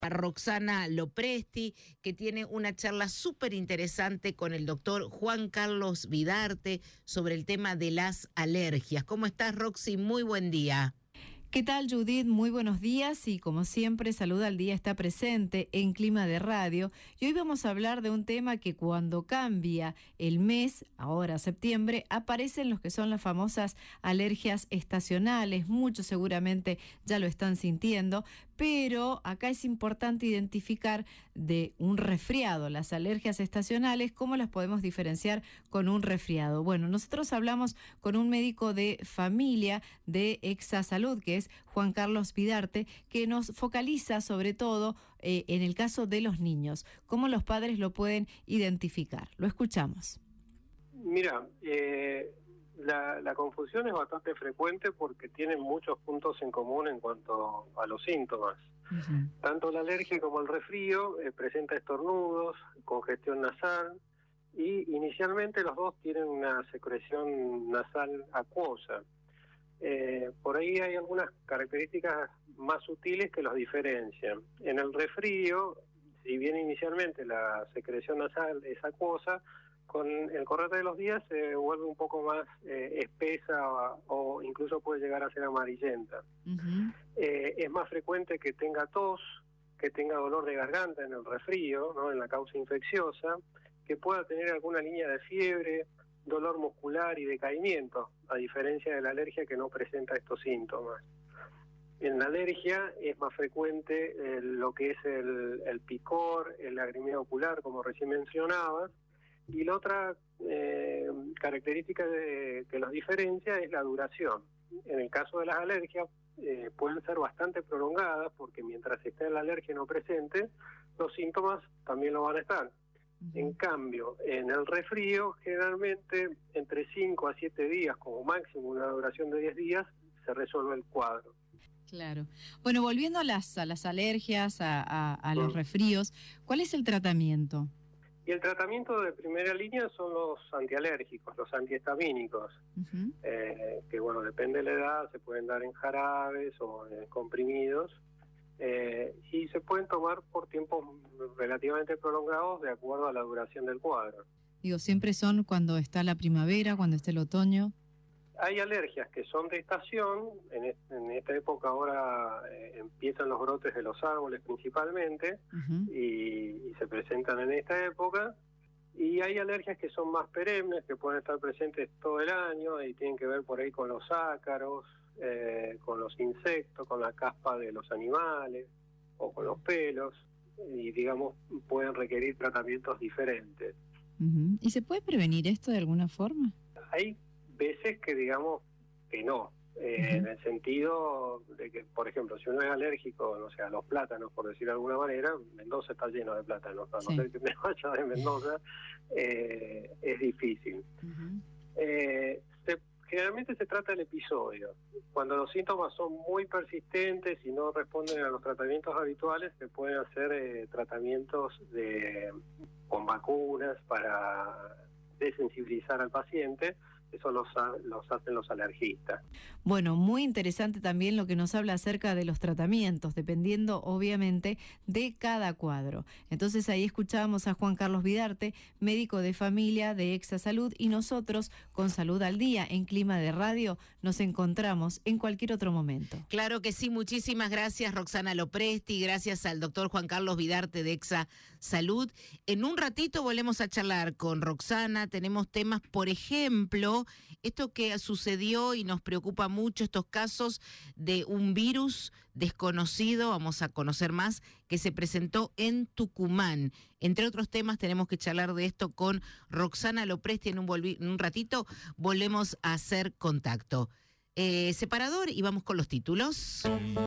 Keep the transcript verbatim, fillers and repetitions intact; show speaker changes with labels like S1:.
S1: a Roxana Lopresti, que tiene una charla súper interesante con el doctor Juan Carlos Vidarte sobre el tema de las alergias. ¿Cómo estás, Roxy? Muy buen día.
S2: ¿Qué tal, Judith? Muy buenos días y como siempre, Salud al Día está presente en Clima de Radio y hoy vamos a hablar de un tema que cuando cambia el mes, ahora septiembre, aparecen los que son las famosas alergias estacionales. Muchos seguramente ya lo están sintiendo, pero acá es importante identificar de un resfriado, las alergias estacionales, cómo las podemos diferenciar con un resfriado. Bueno, nosotros hablamos con un médico de familia de Exasalud, que es Juan Carlos Vidarte, que nos focaliza sobre todo eh, en el caso de los niños, cómo los padres lo pueden identificar. Lo escuchamos.
S3: Mira, eh, la, la confusión es bastante frecuente porque tienen muchos puntos en común en cuanto a los síntomas. Uh-huh. Tanto la alergia como el resfrío eh, presenta estornudos, congestión nasal y inicialmente los dos tienen una secreción nasal acuosa. Eh, por ahí hay algunas características más sutiles que los diferencian. En el resfrío, si bien inicialmente la secreción nasal es acuosa, con el correr de los días se vuelve un poco más eh, espesa o, o incluso puede llegar a ser amarillenta. Uh-huh. Eh, es más frecuente que tenga tos, que tenga dolor de garganta en el resfrío, ¿no? En la causa infecciosa, que pueda tener alguna línea de fiebre, dolor muscular y decaimiento, a diferencia de la alergia que no presenta estos síntomas. En la alergia es más frecuente eh, lo que es el, el picor, el lagrimeo ocular, como recién mencionaba, y la otra eh, característica de, que los diferencia es la duración. En el caso de las alergias eh, pueden ser bastante prolongadas porque mientras esté la alergia no presente, los síntomas también lo van a estar. En cambio, en el resfrío, generalmente entre cinco a siete días, como máximo una duración de diez días, se resuelve el cuadro.
S2: Claro. Bueno, volviendo a las, a las alergias, a, a, a los resfríos, ¿cuál es el tratamiento?
S3: Y el tratamiento de primera línea son los antialérgicos, los antihistamínicos, uh-huh. eh, que bueno, depende de la edad, se pueden dar en jarabes o en comprimidos. Eh, y se pueden tomar por tiempos relativamente prolongados de acuerdo a la duración del cuadro.
S2: Digo, ¿siempre son cuando está la primavera, cuando está el otoño?
S3: Hay alergias que son de estación, en, est en esta época ahora eh, empiezan los brotes de los árboles principalmente, uh-huh. y, y se presentan en esta época, y hay alergias que son más perennes, que pueden estar presentes todo el año, y tienen que ver por ahí con los ácaros, Eh, con los insectos, con la caspa de los animales o con los pelos, y digamos pueden requerir tratamientos diferentes.
S2: Uh-huh. ¿Y se puede prevenir esto de alguna forma?
S3: Hay veces que digamos que no, eh, uh-huh. en el sentido de que, por ejemplo, si uno es alérgico, no sé, a los plátanos, por decir de alguna manera, Mendoza está lleno de plátanos, a no sí. ser que me vaya de Mendoza, eh, es difícil. Uh-huh. eh, se Generalmente se trata el episodio. Cuando los síntomas son muy persistentes y no responden a los tratamientos habituales, se pueden hacer eh, tratamientos de, con vacunas para desensibilizar al paciente. Eso los, los hacen los alergistas.
S2: Bueno, muy interesante también lo que nos habla acerca de los tratamientos, dependiendo obviamente de cada cuadro. Entonces ahí escuchábamos a Juan Carlos Vidarte, médico de familia de Exasalud, y nosotros con Salud al Día en Clima de Radio nos encontramos en cualquier otro momento.
S1: Claro que sí, muchísimas gracias Roxana Lopresti, gracias al doctor Juan Carlos Vidarte de Exasalud. En un ratito volvemos a charlar con Roxana, tenemos temas, por ejemplo, esto que sucedió y nos preocupa mucho, estos casos de un virus desconocido, vamos a conocer más, que se presentó en Tucumán. Entre otros temas tenemos que charlar de esto con Roxana Lopresti. En un, en un ratito volvemos a hacer contacto. Eh, separador y vamos con los títulos.